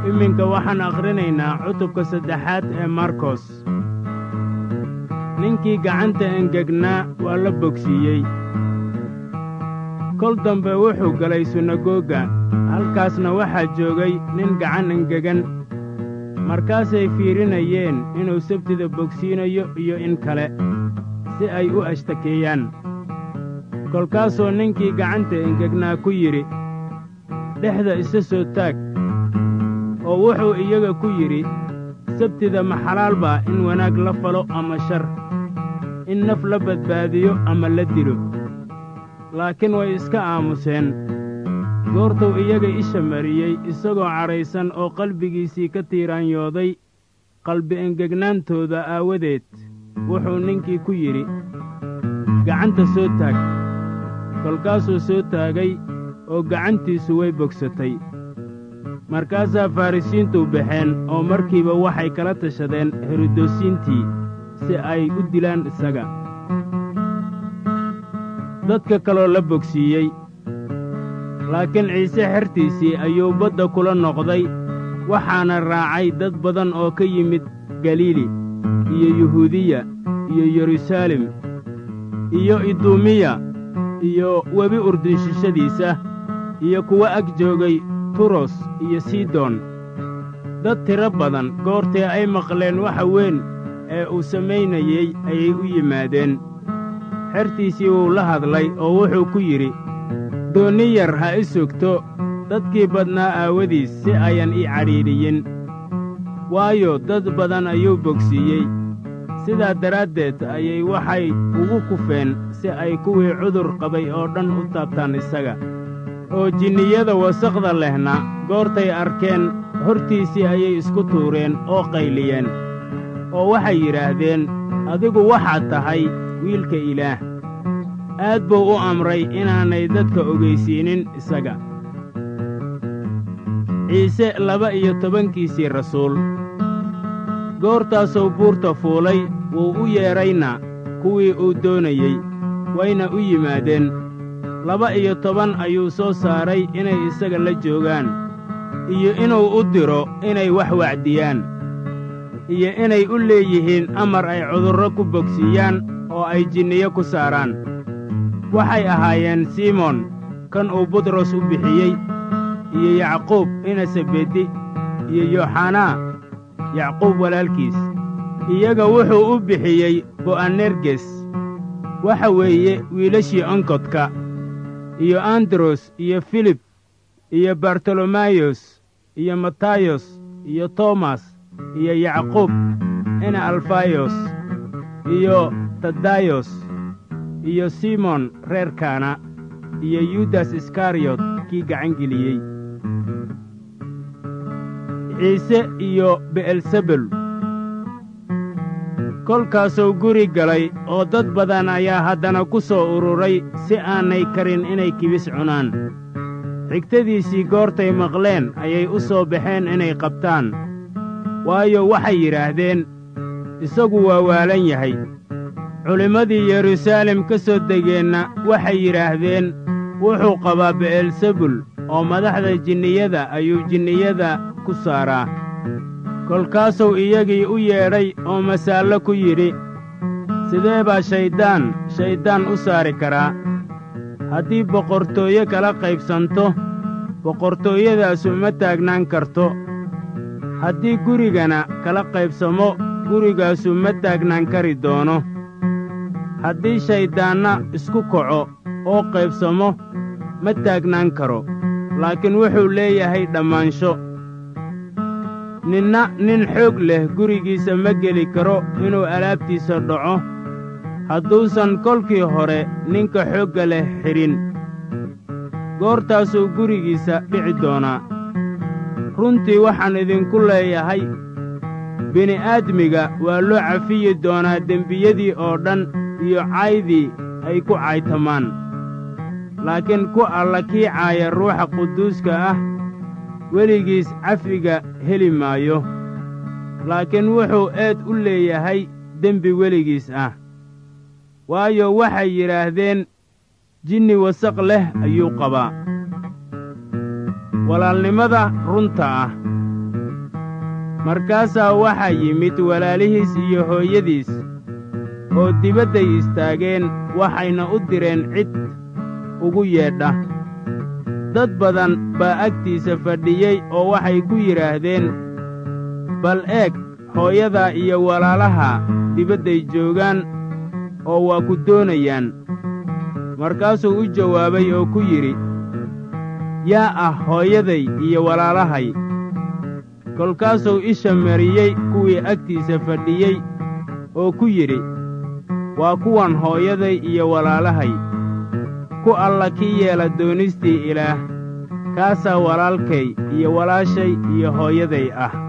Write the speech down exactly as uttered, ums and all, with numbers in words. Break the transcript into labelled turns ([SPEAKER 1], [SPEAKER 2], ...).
[SPEAKER 1] iminka waxaan akhrinaynaa cutubka saddexaad ee markos. ninkii gacanta engegnaa waa la bogsiiyey. kol dambe wuxuu galay sunagoga, halkaasna waxaa joogay nin gacan engegan. markaasay fiirinayeen inuu sabtida bogsiinayo iyo in kale, si ay u ashtakeeyaan. kolkaasuu ninkii gacanta engegnaa ku yidhi, dhexda isa soo taag. oo wuxuu iyaga ku yidhi, sabtida ma xalaal baa in wanaag la falo ama shar, in naf la badbaadiyo ama la dilo? laakiin way iska aamuseen. goortuu iyaga isha mariyey isagoo cadhaysan oo qalbigiisii ka tiiraanyooday qalbi engegnaantooda aawadeed, wuxuu ninkii ku yidhi, gacanta soo taag. kolkaasuu soo taagay oo gacantiisu way bogsatay. markaasaa farrisiintu baxeen oo markiiba waxay kala tashadeen heroodosiintii si ay u dilaan isaga. dadka kaloo la bogsiiyey. laakiin ciise xertiisii ayuu badda kula noqday, waxaana raacay dad badan oo ka yimid galiili iyo yuhuudiya iyo yeruusaalem iyo iduumiya iyo webi urdunshishadiisa iyo kuwa ag joogay turos iyo sidon. dad tiro badan goortii ay maqleen waxa weyn ee uu samaynayey ayay u yimaadeen. xertiisii wuu la hadlay oo wuxuu ku yidhi, doonni yar ha i sugto dadkii badnaa aawadiis si ayan ii cadhiidhiyin, waayo dad badan ayuu bogsiiyey. sidaa daraaddeed ayay waxay ugu kufeen si ay kuwii cudur qabay oo dhan u taabtaan isaga. oo jinniyada wasakhda lehna goortay arkeen hortiisii ayay isku tuureen oo qayliyeen, oo waxay yidhaahdeen, adigu waxaad tahay wiilka ilaah. aad buu u amray inaanay dadka ogaysiinin isaga. ciise laba iyo tobankiisii rasuul. goortaasuu buurta fuulay, wuu u yeedrayna kuwii uu doonayey, wayna u yimaadeen. laba iyo toban ayuu soo saaray inay isaga la joogaan, iyo inuu u diro inay wax wacdiyaan, iyo inay u leeyihiin amar ay cudurro ku bogsiiyaan oo ay jinniyo ku saaraan. waxay ahaayeen simoon kan uu butros u bixiyey, iyo yacquub ina sebedi, iyo yooxanaa yacquub walaalkiis. iyaga wuxuu u bixiyey bo'anerges, waxa weeye wiilashii onkodka, iyo andros iyo filib iyo bartolomayos iyo matayos iyo toomas iyo yacquub ina alfayos iyo tadayos iyo simon reer kaana iyo yudas iskariyot kii gacangeliyey. ciise iyo be'elsebul. kolkaasuu guri galay oo dad badan ayaa haddana ku soo ururay si aanay karin inay kibis cunaan. xigtadiisii goortay maqleen ayay u soo baxeen inay qabtaan, waayo waxay yidhaahdeen, isagu waa waalan yahay. culimmadii yeruusaalem ka soo degeenna waxay yidhaahdeen, wuxuu qabaa be'elsebul oo madaxda jinniyada ayuu jinniyada ku saaraa. kolkaasuu iyagii u yeedhay oo masaallo ku yidhi, sidee baa shayddaan shayddaan u saari karaa? haddii boqortooye kala qaybsanto, boqortooyadaasu ma taagnaan karto. haddii gurigana kala qaybsamo, gurigaasu ma taagnaan kari doono. haddii shayddaanna isku kaco oo qaybsamo, ma taagnaan karo, laakiin wuxuu leeyahay dhammaansho. ninna nin xoog leh gurigiisa ma geli karo inuu alaabtiisa dhaco, hadduusan kolkii hore ninka xoogga leh xidhin. goortaasuu gurigiisa dhici doonaa. runtii waxaan idinku leeyahay, bini'aadmiga waa loo cafiyi doonaa dembiyadii oo dhan iyo caydii ay ku caytamaan. laakiin ku alla kii caaya ruuxa quduuska ah, weligiis cafiga heli maayo, laakiin wuxuu eed u leeyahay dembi weligiis ah. waayo waxay yidhaahdeen, jinni wasaq leh ayuu qabaa. walaalnimada runta ah. markaasaa waxaa yimid walaalihiis iyo hooyadiis oo dibadday istaageen waxayna u direen cid ugu yeedha. dad badan baa agtiisa fadhiyey oo waxay ku yidhaahdeen, bal eeg, hooyadaa iyo walaalahaa dibadday joogaan oo waa ku doonayaan. markaasuu u jawaabay oo ku yidhi, yaa ah hooyaday iyo walaalahay? kolkaasuu isha mariyey kuwii agtiisa fadhiyey oo ku yidhi, waa kuwan hooyaday iyo walaalahay. ku alla kii yeela doonistii Ilaah, kaasaa walaalkay iyo walaashay iyo hooyaday ah.